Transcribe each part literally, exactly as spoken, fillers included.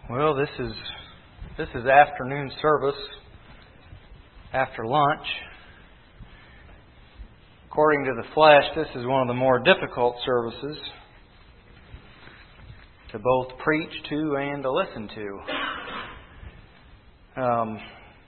Well, this is this is afternoon service after lunch. According to the flesh, this is one of the more difficult services to both preach to and to listen to. Um,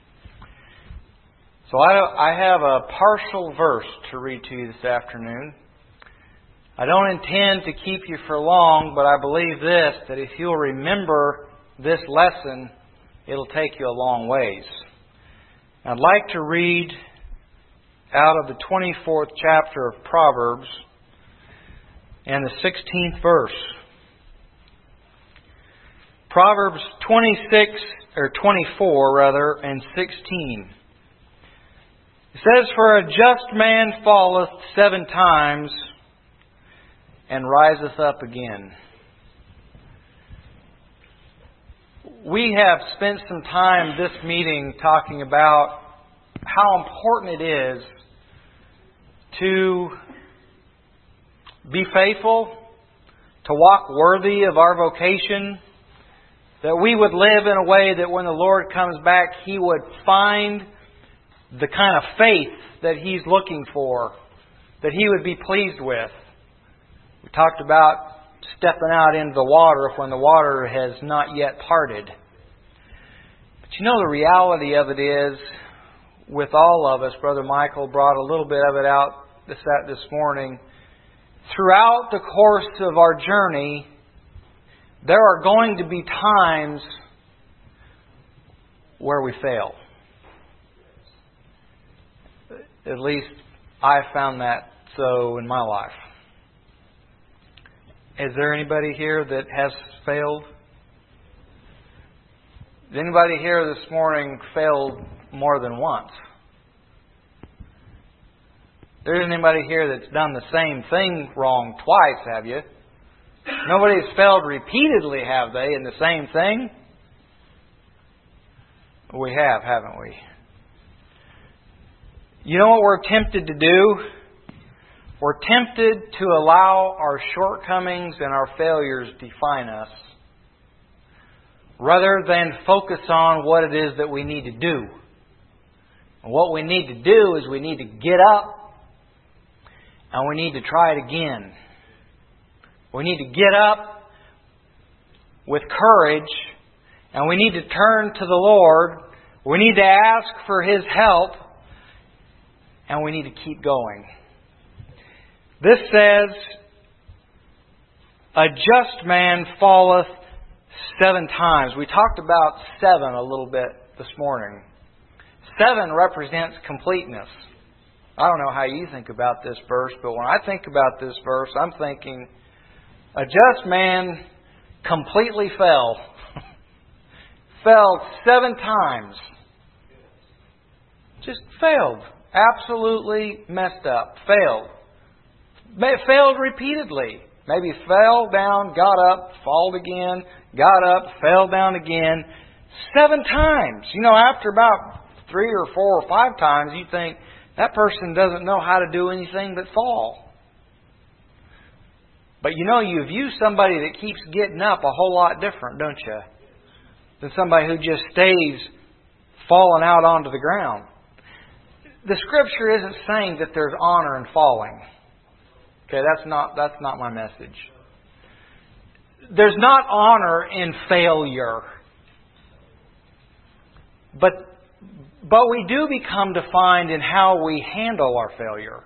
so I, I have a partial verse to read to you this afternoon. I don't intend to keep you for long, but I believe this, that if you'll remember this lesson, it'll take you a long ways. I'd like to read out of the twenty-fourth chapter of Proverbs and the sixteenth verse. Proverbs twenty-six, or twenty-four rather, and sixteen. It says, "For a just man falleth seven times, and riseth up again." We have spent some time this meeting talking about how important it is to be faithful, to walk worthy of our vocation, that we would live in a way that when the Lord comes back, He would find the kind of faith that He's looking for, that He would be pleased with. We talked about stepping out into the water when the water has not yet parted. But you know, the reality of it is, with all of us, Brother Michael brought a little bit of it out this, this morning. Throughout the course of our journey, there are going to be times where we fail. At least I found that so in my life. Is there anybody here that has failed? Has anybody here this morning failed more than once? There isn't anybody here that's done the same thing wrong twice, have you? Nobody's failed repeatedly, have they, in the same thing? We have, haven't we? You know what we're tempted to do? We're tempted to allow our shortcomings and our failures define us, rather than focus on what it is that we need to do. And what we need to do is we need to get up and we need to try it again. We need to get up with courage and we need to turn to the Lord. We need to ask for His help and we need to keep going. This says, "A just man falleth seven times." We talked about seven a little bit this morning. Seven represents completeness. I don't know how you think about this verse, but when I think about this verse, I'm thinking, a just man completely fell. Fell seven times. Just failed. Absolutely messed up. Failed. Failed repeatedly. Maybe fell down, got up, falled again, got up, fell down again. Seven times. You know, after about three or four or five times, you think, that person doesn't know how to do anything but fall. But you know, you view somebody that keeps getting up a whole lot different, don't you? Than somebody who just stays falling out onto the ground. The Scripture isn't saying that there's honor in falling. Okay, that's not that's not my message. There's not honor in failure. But but we do become defined in how we handle our failure.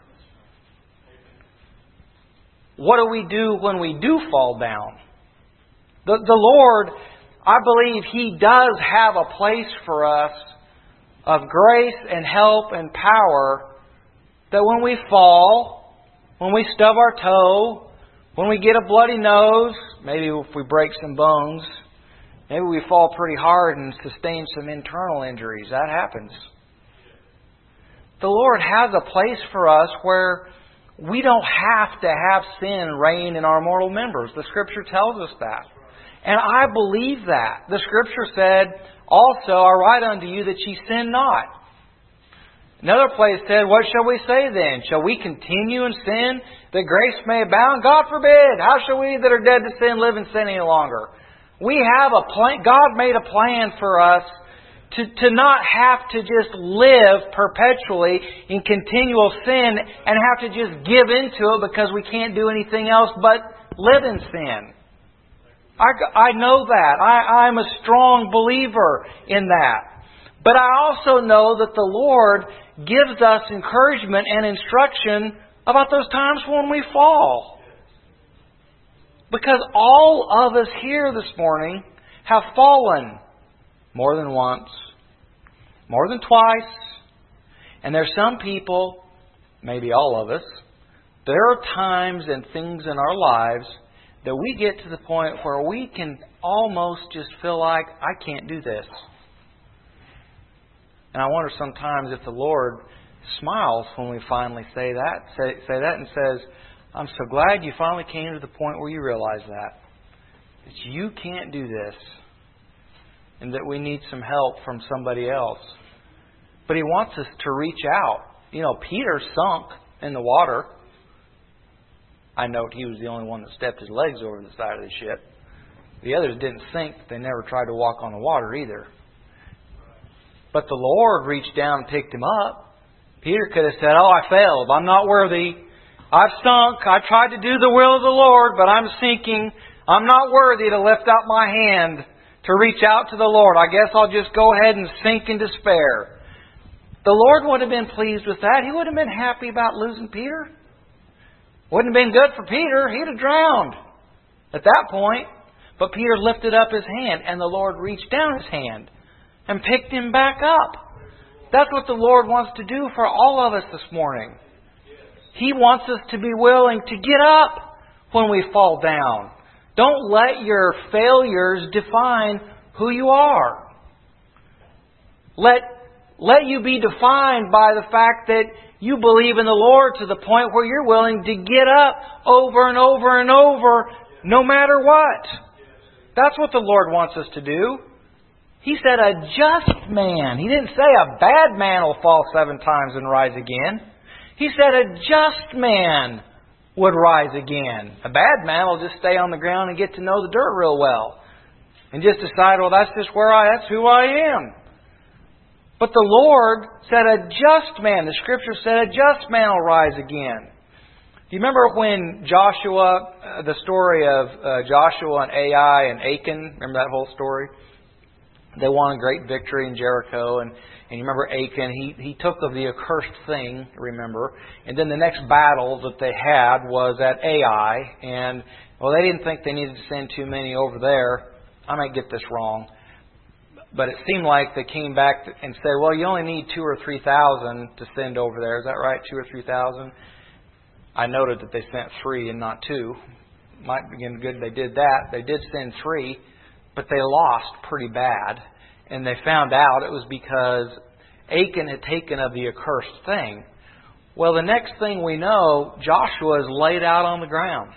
What do we do when we do fall down? The, the Lord, I believe He does have a place for us of grace and help and power, that when we fall, when we stub our toe, when we get a bloody nose, maybe if we break some bones, maybe we fall pretty hard and sustain some internal injuries. That happens. The Lord has a place for us where we don't have to have sin reign in our mortal members. The Scripture tells us that. And I believe that. The Scripture said, "Also I write unto you that ye sin not." Another place said, "What shall we say then? Shall we continue in sin that grace may abound? God forbid! How shall we that are dead to sin live in sin any longer?" We have a plan. God made a plan for us to, to not have to just live perpetually in continual sin and have to just give into it because we can't do anything else but live in sin. I, I know that. I, I'm a strong believer in that. But I also know that the Lord gives us encouragement and instruction about those times when we fall. Because all of us here this morning have fallen more than once, more than twice. And there's some people, maybe all of us, there are times and things in our lives that we get to the point where we can almost just feel like, I can't do this. And I wonder sometimes if the Lord smiles when we finally say that, say, say that and says, I'm so glad you finally came to the point where you realize that. That you can't do this. And that we need some help from somebody else. But He wants us to reach out. You know, Peter sunk in the water. I note he was the only one that stepped his legs over the side of the ship. The others didn't sink. They never tried to walk on the water either. But the Lord reached down and picked him up. Peter could have said, oh, I failed. I'm not worthy. I've sunk. I tried to do the will of the Lord, but I'm sinking. I'm not worthy to lift up my hand to reach out to the Lord. I guess I'll just go ahead and sink in despair. The Lord would have been pleased with that. He would have been happy about losing Peter. Wouldn't have been good for Peter. He'd have drowned at that point. But Peter lifted up his hand, and the Lord reached down His hand and picked him back up. That's what the Lord wants to do for all of us this morning. He wants us to be willing to get up when we fall down. Don't let your failures define who you are. Let, let you be defined by the fact that you believe in the Lord to the point where you're willing to get up over and over and over, no matter what. That's what the Lord wants us to do. He said a just man. He didn't say a bad man will fall seven times and rise again. He said a just man would rise again. A bad man will just stay on the ground and get to know the dirt real well. And just decide, well, that's just where I, that's who I am. But the Lord said a just man, the Scripture said a just man will rise again. Do you remember when Joshua, uh, the story of uh, Joshua and Ai and Achan? Remember that whole story? They won a great victory in Jericho, and, and you remember Achan, he, he took of the accursed thing, remember, and then the next battle that they had was at Ai, and, well, they didn't think they needed to send too many over there. I might get this wrong, but it seemed like they came back and said, well, you only need two or three thousand to send over there. Is that right, two or three thousand? I noted that they sent three and not two. Might be good they did that. They did send three. But they lost pretty bad. And they found out it was because Achan had taken of the accursed thing. Well, the next thing we know, Joshua is laid out on the ground.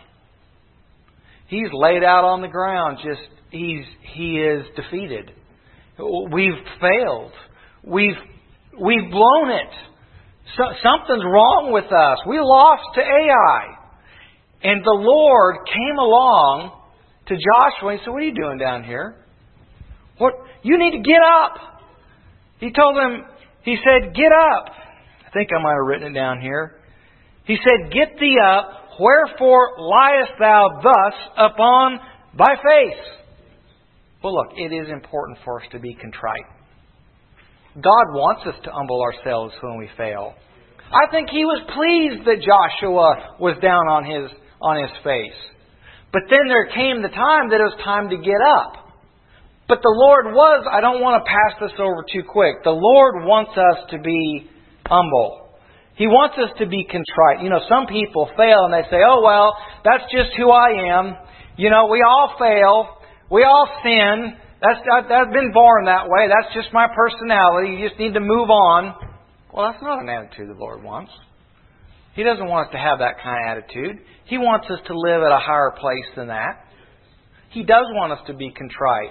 He's laid out on the ground. Just he's he is defeated. We've failed. We've we've blown it. So, something's wrong with us. We lost to Ai. And the Lord came along to Joshua, he said, what are you doing down here? What? You need to get up. He told him, he said, get up. I think I might have written it down here. He said, get thee up, wherefore liest thou thus upon thy face? Well, look, it is important for us to be contrite. God wants us to humble ourselves when we fail. I think He was pleased that Joshua was down on his, on his face. But then there came the time that it was time to get up. But the Lord was, I don't want to pass this over too quick. The Lord wants us to be humble. He wants us to be contrite. You know, some people fail and they say, oh, well, that's just who I am. You know, we all fail. We all sin. That's, that, I've been born that way. That's just my personality. You just need to move on. Well, that's not an attitude the Lord wants. He doesn't want us to have that kind of attitude. He wants us to live at a higher place than that. He does want us to be contrite.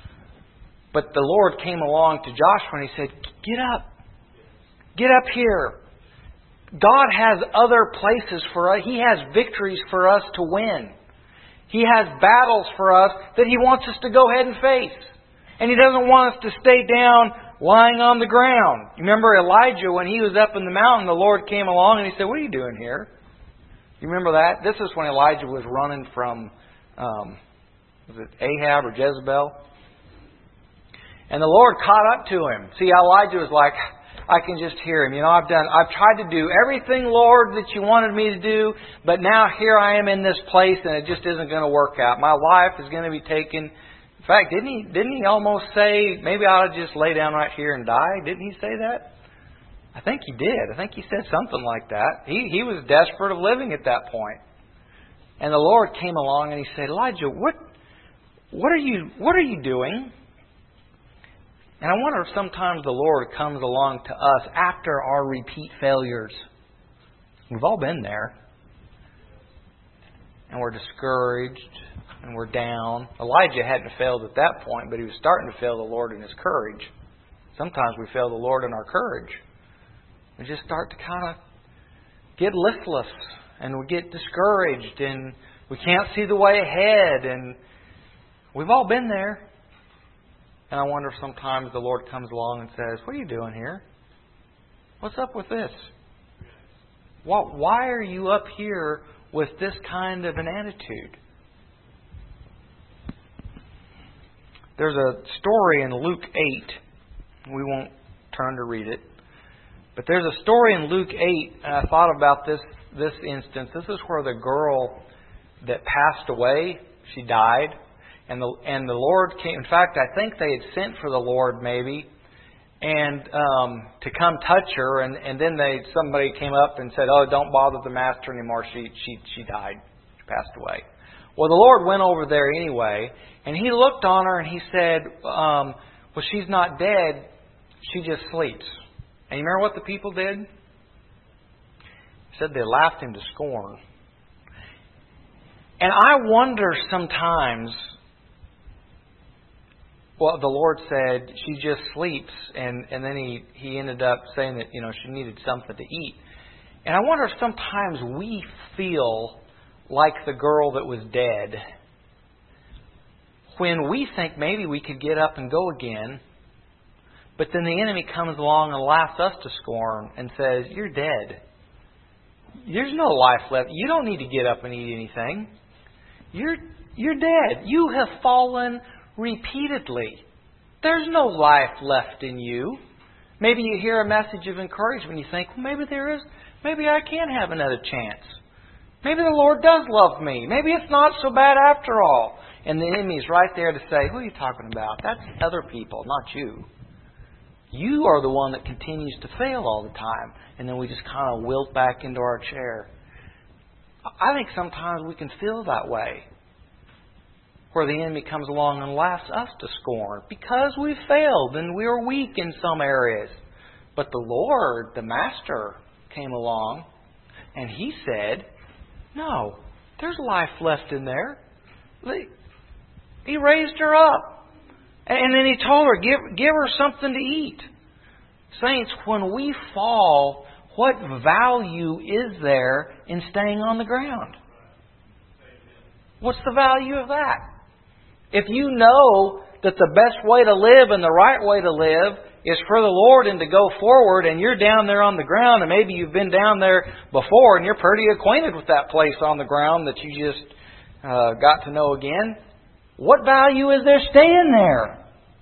But the Lord came along to Joshua and He said, get up. Get up here. God has other places for us. He has victories for us to win. He has battles for us that He wants us to go ahead and face. And He doesn't want us to stay down lying on the ground. You remember Elijah, when he was up in the mountain, the Lord came along and He said, "What are you doing here?" You remember that? This is when Elijah was running from, um, was it Ahab or Jezebel? And the Lord caught up to him. See, Elijah was like, I can just hear him. You know, I've done, I've tried to do everything, Lord, that You wanted me to do, but now here I am in this place and it just isn't going to work out. My life is going to be taken. In fact, didn't he, didn't he almost say, maybe I ought to just lay down right here and die? Didn't he say that? I think he did. I think he said something like that. He, he was desperate of living at that point. And the Lord came along and He said, Elijah, what, what are you, what are you doing? And I wonder if sometimes the Lord comes along to us after our repeat failures. We've all been there. And we're discouraged. And we're down. Elijah hadn't failed at that point, but he was starting to fail the Lord in his courage. Sometimes we fail the Lord in our courage. We just start to kind of get listless. And we get discouraged. And we can't see the way ahead. And we've all been there. And I wonder if sometimes the Lord comes along and says, "What are you doing here? What's up with this? Why are you up here with this kind of an attitude?" There's a story in Luke eight. We won't turn to read it. But there's a story in Luke eight, and I thought about this, this instance. This is where the girl that passed away, she died. And the and the Lord came. In fact, I think they had sent for the Lord maybe, and um, to come touch her. And, and then they somebody came up and said, "Oh, don't bother the master anymore. She she she died. She passed away." Well, the Lord went over there anyway, and He looked on her and He said, um, "Well, she's not dead. She just sleeps." And you remember what the people did? He said they laughed Him to scorn. And I wonder sometimes. Well, the Lord said she just sleeps, and, and then he, he ended up saying that, you know, she needed something to eat. And I wonder if sometimes we feel like the girl that was dead when we think maybe we could get up and go again, but then the enemy comes along and laughs us to scorn and says, "You're dead. There's no life left. You don't need to get up and eat anything. You're you're dead. You have fallen repeatedly. There's no life left in you." Maybe you hear a message of encouragement. You think, well, maybe there is. Maybe I can have another chance. Maybe the Lord does love me. Maybe it's not so bad after all. And the enemy's right there to say, "Who are you talking about? That's other people, not you. You are the one that continues to fail all the time." And then we just kind of wilt back into our chair. I think sometimes we can feel that way, where the enemy comes along and laughs us to scorn because we failed and we are weak in some areas. But the Lord, the Master, came along and He said, "No, there's life left in there." He raised her up. And then He told her, give, give her something to eat. Saints, when we fall, what value is there in staying on the ground? What's the value of that? If you know that the best way to live and the right way to live is for the Lord and to go forward, and you're down there on the ground, and maybe you've been down there before and you're pretty acquainted with that place on the ground that you just uh, got to know again, what value is there staying there?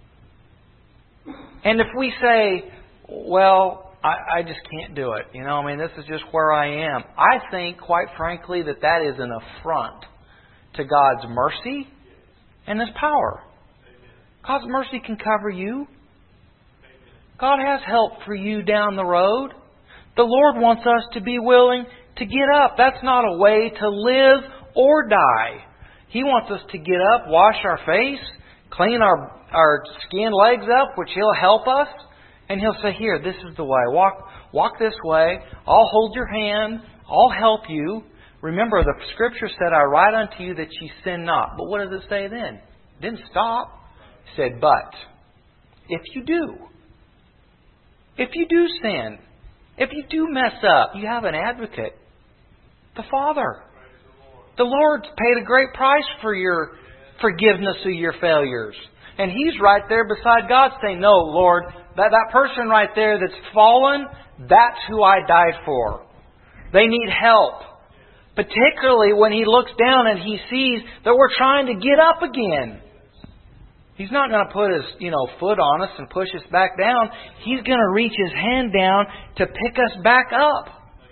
And if we say, "Well, I, I just can't do it. You know, I mean, this is just where I am." I think, quite frankly, that that is an affront to God's mercy and His power. God's mercy can cover you. God has help for you down the road. The Lord wants us to be willing to get up. That's not a way to live or die. He wants us to get up, wash our face, clean our, our skin legs up, which He'll help us. And He'll say, "Here, this is the way. Walk, walk this way. I'll hold your hand. I'll help you." Remember, the Scripture said, "I write unto you that ye sin not." But what does it say then? It didn't stop. It said, "But if you do, if you do sin, if you do mess up, you have an advocate, the Father. The Lord's paid a great price for your forgiveness of your failures. And He's right there beside God saying, no, Lord, that, that person right there that's fallen, that's who I died for. They need help. Particularly when He looks down and He sees that we're trying to get up again. He's not going to put His you know, foot on us and push us back down. He's going to reach His hand down to pick us back up.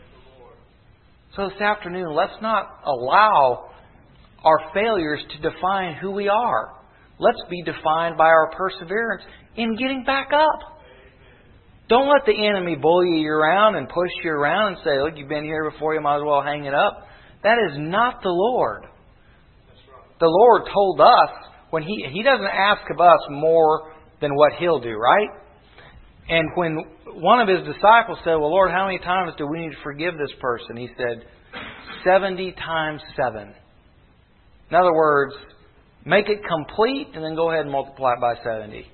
So this afternoon, let's not allow our failures to define who we are. Let's be defined by our perseverance in getting back up. Don't let the enemy bully you around and push you around and say, look, you've been here before, you might as well hang it up. That is not the Lord. The Lord told us, when He He doesn't ask of us more than what He'll do, right? And when one of His disciples said, well, Lord, how many times do we need to forgive this person? He said, seventy times seven. In other words, make it complete and then go ahead and multiply it by seventy.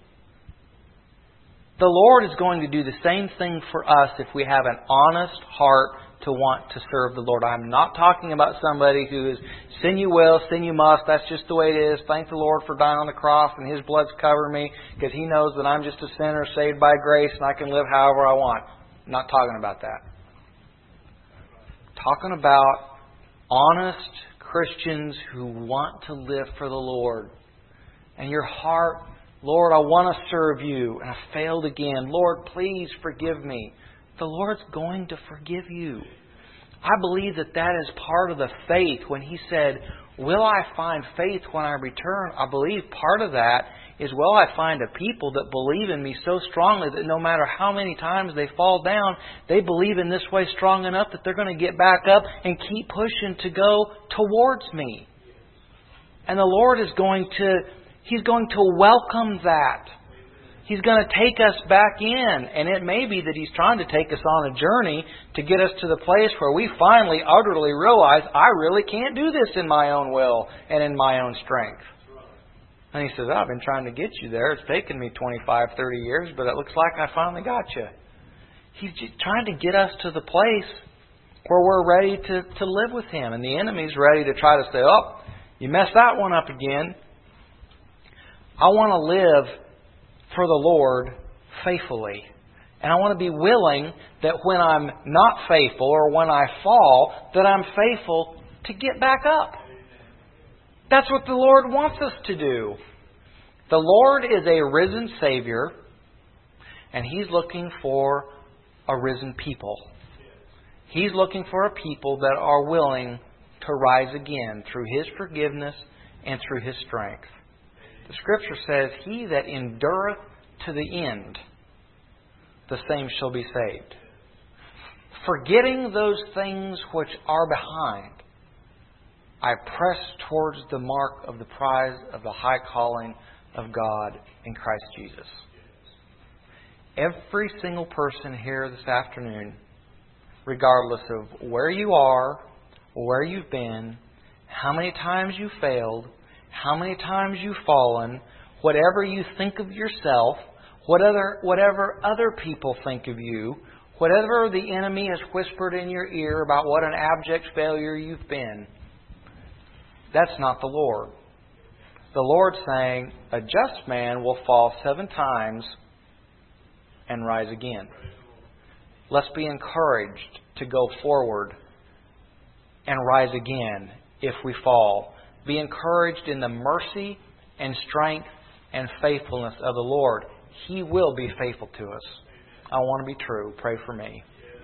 The Lord is going to do the same thing for us if we have an honest heart to want to serve the Lord. I'm not talking about somebody who is sin you will, sin you must. That's just the way it is. Thank the Lord for dying on the cross and His blood's covering me because He knows that I'm just a sinner saved by grace and I can live however I want. I'm not talking about that. I'm talking about honest Christians who want to live for the Lord. And your heart, Lord, I want to serve You and I failed again. Lord, please forgive me. The Lord's going to forgive you. I believe that that is part of the faith when He said, will I find faith when I return? I believe part of that is, will I find a people that believe in Me so strongly that no matter how many times they fall down, they believe in this way strong enough that they're going to get back up and keep pushing to go towards Me. And the Lord is going to, He's going to welcome that. He's going to take us back in. And it may be that He's trying to take us on a journey to get us to the place where we finally utterly realize, I really can't do this in my own will and in my own strength. And He says, oh, I've been trying to get you there. It's taken me twenty-five, thirty years, but it looks like I finally got you. He's just trying to get us to the place where we're ready to, to live with Him. And the enemy's ready to try to say, oh, you messed that one up again. I want to live for the Lord faithfully. And I want to be willing that when I'm not faithful or when I fall, that I'm faithful to get back up. That's what the Lord wants us to do. The Lord is a risen Savior, and He's looking for a risen people. He's looking for a people that are willing to rise again through His forgiveness and through His strength. The Scripture says, he that endureth to the end, the same shall be saved. Forgetting those things which are behind, I press towards the mark of the prize of the high calling of God in Christ Jesus. Every single person here this afternoon, regardless of where you are, where you've been, how many times you failed, how many times you've fallen, whatever you think of yourself, whatever, whatever other people think of you, whatever the enemy has whispered in your ear about what an abject failure you've been, that's not the Lord. The Lord's saying, a just man will fall seven times and rise again. Let's be encouraged to go forward and rise again if we fall. Be encouraged in the mercy and strength and faithfulness of the Lord. He will be faithful to us. I want to be true. Pray for me.